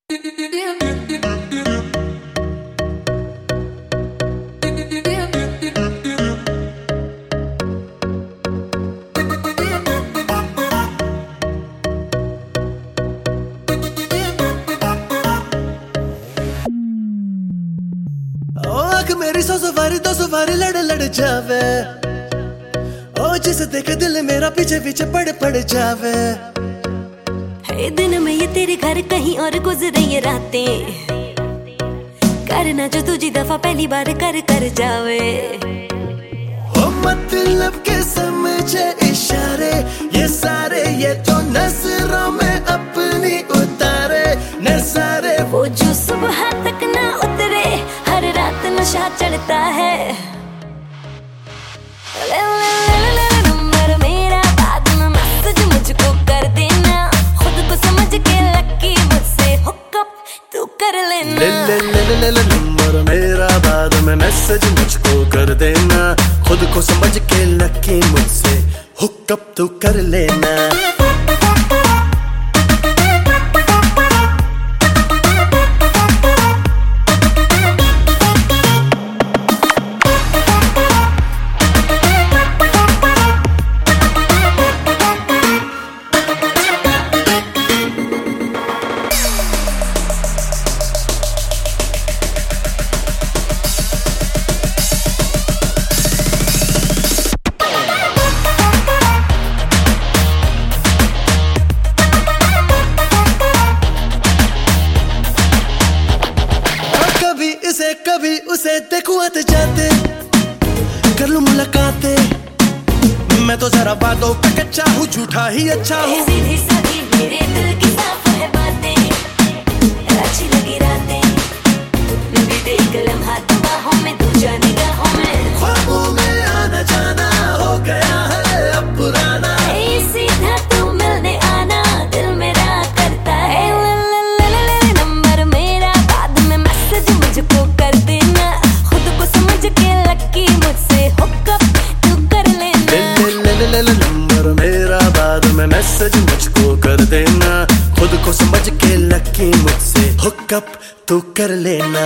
मेरी सौ सवारी दो सवारी लड़ लड़ जावे, ओ जिसे देखे दिल मेरा पीछे पीछे पड़ जावे। है दिन में ये तेरे घर कहीं और गुजरे ये रातें, करना जो तुझी दफा पहली बार कर जावे। ओ मतलब के समझे इशारे ये सारे, ये तो नजरों में अपनी उतारे नजारे। वो जो सुबह तक ना उतरे, हर रात नशा चढ़ता है। ले ले ले ले नंबर मेरा, बाद में मैसेज मुझको कर देना। खुद को समझ के लकी मुझसे हुकअप तू कर लेना। ले ले ले ले ले नंबर मेरा, बाद में मैसेज मुझको कर देना। खुद को समझ के लकी मुझसे हुकअप तू कर लेना। कभी उसे देखूं आते जाते, कर लूं मुलाकातें। मैं तो जरा बातों पे कच्चा हूँ, झूठा ही अच्छा हूँ। सीधी सादी मेरे दिल की साफ है बातें, अच्छी लगी रातें। बीते एक लम्हा तो बाहों में, दूजा निगाहों में। ख्वाबों में आना जाना हो गया है अब पुराना। सीधा तू मिलने आना, दिल मेरा करता है। ले ले ले नंबर मेरा, बाद में मैसेज मुझको कर देना। खुद को समझ के लकी मुझसे हुकअप तू कर लेना। ले ले ले नंबर मेरा, बाद में मैसेज मुझको कर देना। खुद को समझ के लकी मुझसे हुकअप तू कर लेना।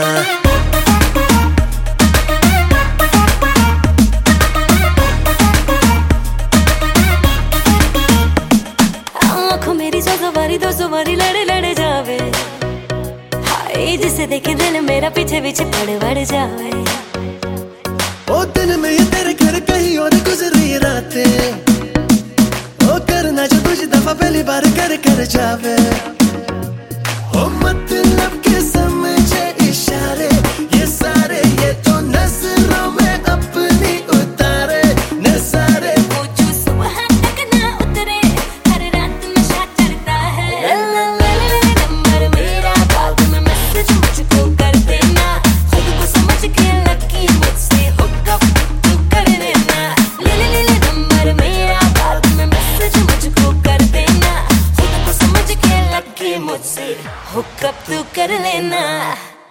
मेरी सौ सवारी दो सवारी लड़ लड़ जावे। हाय जिसे देखे दिल मेरा पीछे पीछे पड़ जावे। ओ दिन में ये तेरे घर कहीं और गुजरी रातें, ओ करना जो तुझे दफा पहली बार कर जावे। ओ मतलब के समझे इशारे ये सारे, ये तो नजरों में अपनी उतारे नजारे। वो जो सुबह तक ना उतरे, हर रात नशा चढ़ता है। नंबर मेरा, बाद में मैसेज मुझको कर देना। खुद को समझ के लकी मुझसे हुकअप तू कर लेना। ले ले ले नंबर मेरा, बाद में मैसेज मुझको कर देना। खुद को समझ के लकी मुझसे हुकअप तू कर लेना।